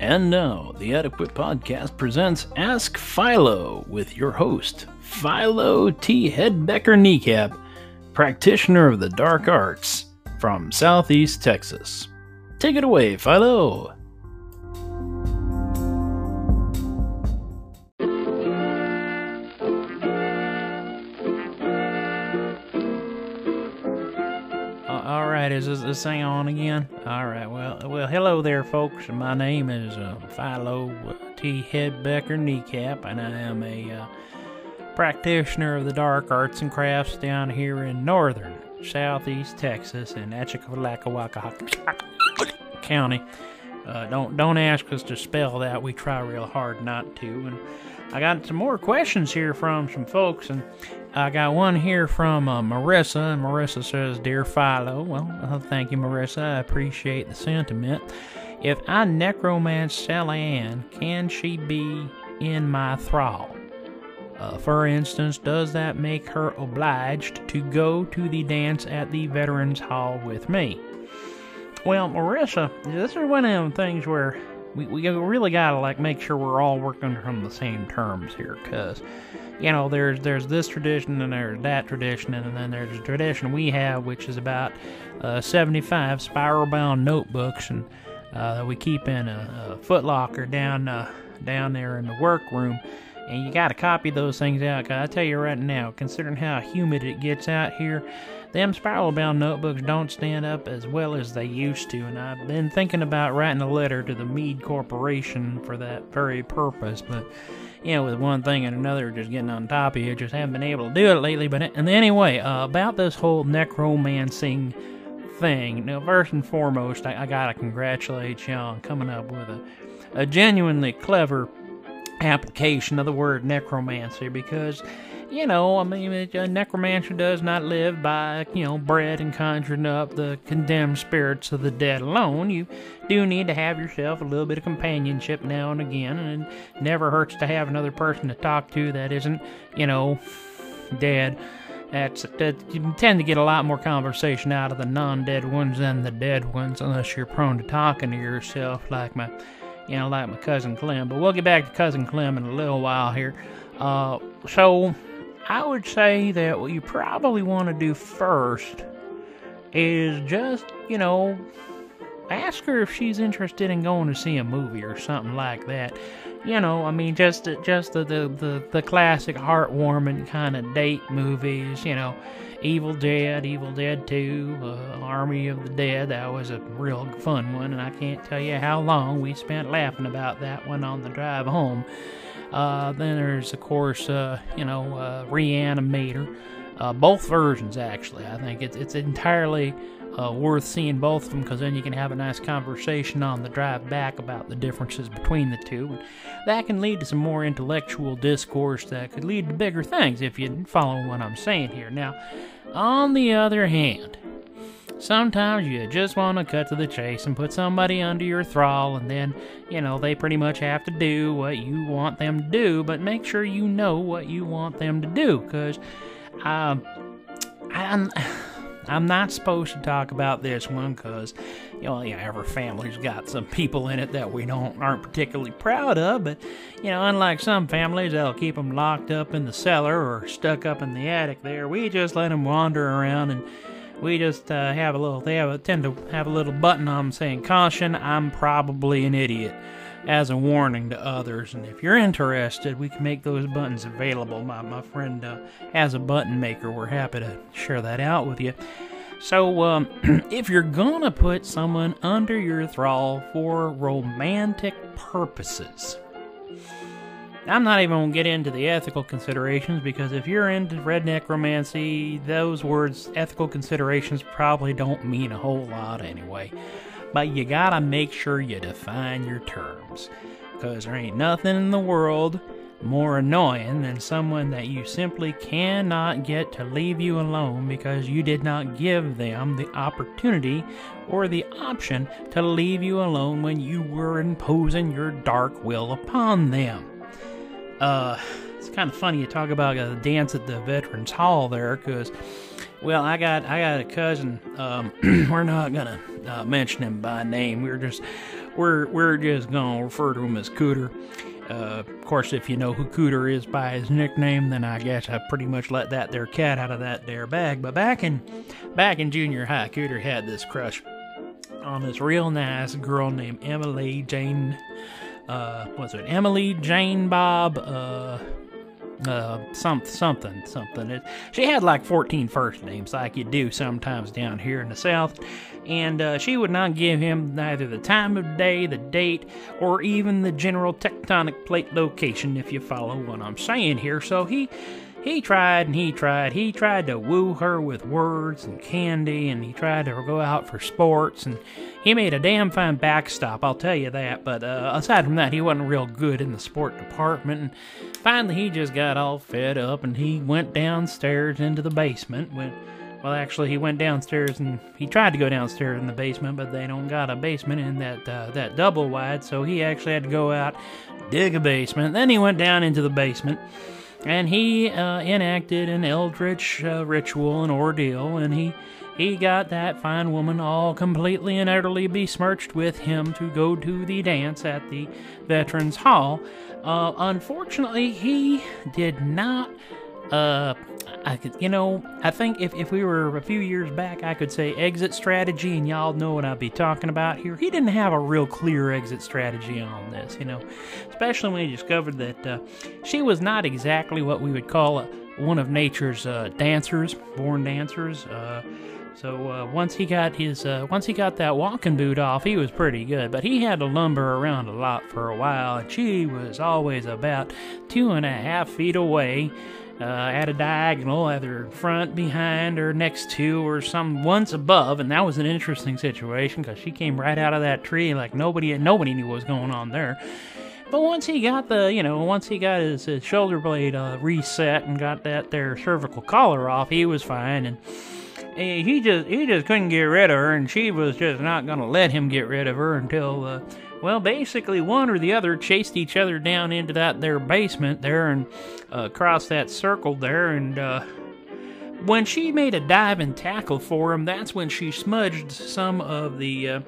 And now, the Adequate Podcast presents Ask Philo with your host, Philo T. Hedbecker Kneecap, practitioner of the dark arts from Southeast Texas. Take it away, Philo. Is this thing on again? Alright, well, hello there, folks. My name is Philo T. Hedbecker Kneecap, and I am a practitioner of the dark arts and crafts down here in northern Southeast Texas in Atchafalaya County. Don't ask us to spell that. We try real hard not to. And I got some more questions here from some folks, and I got one here from Marissa, and Marissa says, Dear Philo, well, thank you, Marissa, I appreciate the sentiment. If I necromance Sally Ann, can she be in my thrall? For instance, does that make her obliged to go to the dance at the Veterans Hall with me? Well, Marissa, this is one of them things where we really gotta make sure we're all working from the same terms here, because there's this tradition and there's that tradition, and then there's a tradition we have which is about 75 spiral-bound notebooks and that we keep in a footlocker down there in the workroom, and you gotta copy those things out. Cause I tell you right now, considering how humid it gets out here, them spiral-bound notebooks don't stand up as well as they used to, and I've been thinking about writing a letter to the Meade Corporation for that very purpose, but with one thing and another just getting on top of you, just haven't been able to do it lately. But anyway, about this whole necromancing thing, now first and foremost, I gotta congratulate you on coming up with a genuinely clever application of the word necromancy, because a necromancer does not live by, bread and conjuring up the condemned spirits of the dead alone. You do need to have yourself a little bit of companionship now and again, and it never hurts to have another person to talk to that isn't, dead. You tend to get a lot more conversation out of the non-dead ones than the dead ones, unless you're prone to talking to yourself like my cousin Clem. But we'll get back to cousin Clem in a little while here. So I would say that what you probably want to do first is just, ask her if she's interested in going to see a movie or something like that. Just the classic heartwarming kind of date movies, Evil Dead 2, Army of the Dead. That was a real fun one, and I can't tell you how long we spent laughing about that one on the drive home. Then there's, of course, Reanimator. Both versions, actually. I think it's entirely worth seeing both of them, because then you can have a nice conversation on the drive back about the differences between the two. And that can lead to some more intellectual discourse that could lead to bigger things, if you follow what I'm saying here. Now, on the other hand, sometimes you just want to cut to the chase and put somebody under your thrall, and then, they pretty much have to do what you want them to do, but make sure you know what you want them to do, because I'm not supposed to talk about this one, because, every family's got some people in it that we aren't particularly proud of, but, unlike some families that'll keep them locked up in the cellar or stuck up in the attic there, we just let them wander around, and we just tend to have a little button on them saying, Caution, I'm probably an idiot, as a warning to others. And if you're interested, we can make those buttons available. My friend has a button maker. We're happy to share that out with you. So, if you're gonna put someone under your thrall for romantic purposes, I'm not even going to get into the ethical considerations, because if you're into red necromancy, those words, ethical considerations, probably don't mean a whole lot anyway. But you gotta make sure you define your terms, because there ain't nothing in the world more annoying than someone that you simply cannot get to leave you alone because you did not give them the opportunity or the option to leave you alone when you were imposing your dark will upon them. It's kind of funny you talk about a dance at the Veterans Hall there, because, well, I got a cousin, we're not gonna mention him by name, we're just gonna refer to him as Cooter. Of course, if you know who Cooter is by his nickname, then I guess I pretty much let that there cat out of that there bag. But back in junior high, Cooter had this crush on this real nice girl named Emily Jane. Emily Jane Bob? Something. She had like 14 first names, like you do sometimes down here in the South, and she would not give him neither the time of day, the date, or even the general tectonic plate location, if you follow what I'm saying here. So he tried and he tried. He tried to woo her with words and candy, and he tried to go out for sports, and he made a damn fine backstop, I'll tell you that. But aside from that, he wasn't real good in the sport department, and finally he just got all fed up, and he went downstairs into the basement. Actually, he went downstairs, and he tried to go downstairs in the basement, but they don't got a basement in that double wide, so he actually had to go out, dig a basement. Then he went down into the basement, and he enacted an eldritch ritual and ordeal, and he got that fine woman all completely and utterly besmirched with him to go to the dance at the Veterans Hall. Unfortunately, he did not. I think if we were a few years back, I could say exit strategy, and y'all know what I'd be talking about here. He didn't have a real clear exit strategy on this, especially when he discovered that she was not exactly what we would call one of nature's dancers, born dancers. So once he got that walking boot off, he was pretty good. But he had to lumber around a lot for a while, and she was always about 2.5 feet away. At a diagonal, either front, behind, or next to, or once above, and that was an interesting situation because she came right out of that tree like nobody knew what was going on there. But once he got his shoulder blade reset and got that there cervical collar off, he was fine, and he just couldn't get rid of her, and she was just not gonna let him get rid of her until basically one or the other chased each other down into that there basement there and across that circle there, and when she made a dive and tackle for him, that's when she smudged some of the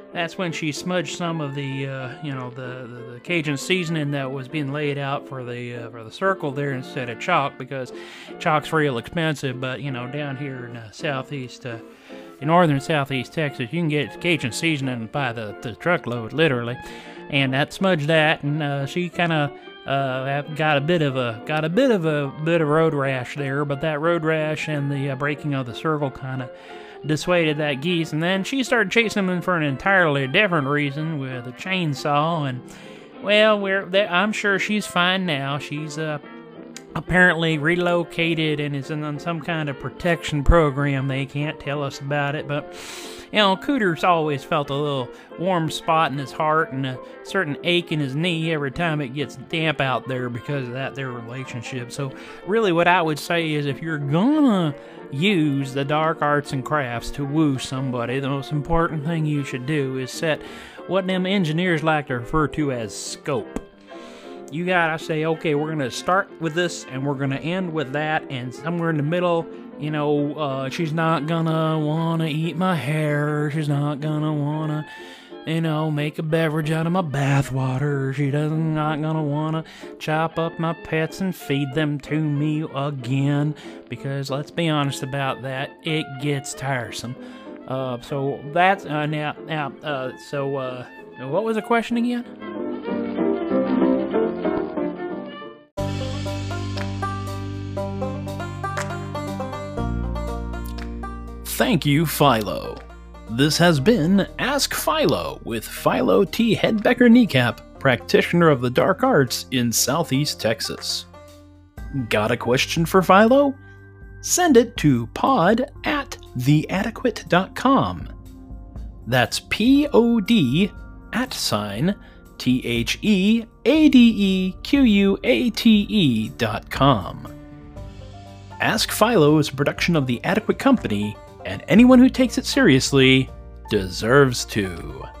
the Cajun seasoning that was being laid out for the circle there instead of chalk, because chalk's real expensive. But down here in in northern southeast Texas, you can get Cajun seasoning by the truckload, literally. And that smudged that, and she kind of got a bit of a road rash there. But that road rash and the breaking of the circle kind of dissuaded that geese, and then she started chasing him for an entirely different reason with a chainsaw. And I'm sure she's fine now. She's apparently relocated and is on some kind of protection program. They can't tell us about it, but Cooter's always felt a little warm spot in his heart and a certain ache in his knee every time it gets damp out there because of their relationship. So really what I would say is, if you're gonna use the dark arts and crafts to woo somebody, the most important thing you should do is set what them engineers like to refer to as scope. You gotta say, okay, we're gonna start with this and we're gonna end with that, and somewhere in the middle, she's not gonna wanna eat my hair, she's not gonna wanna, make a beverage out of my bathwater, not gonna wanna chop up my pets and feed them to me again, because let's be honest about that, it gets tiresome. So that's, what was the question again? Thank you, Philo. This has been Ask Philo with Philo T. Hedbecker Kneecap, practitioner of the dark arts in Southeast Texas. Got a question for Philo? Send it to pod@theadequate.com. That's POD@TheAdequate.com. Ask Philo is a production of The Adequate Company, and anyone who takes it seriously deserves to.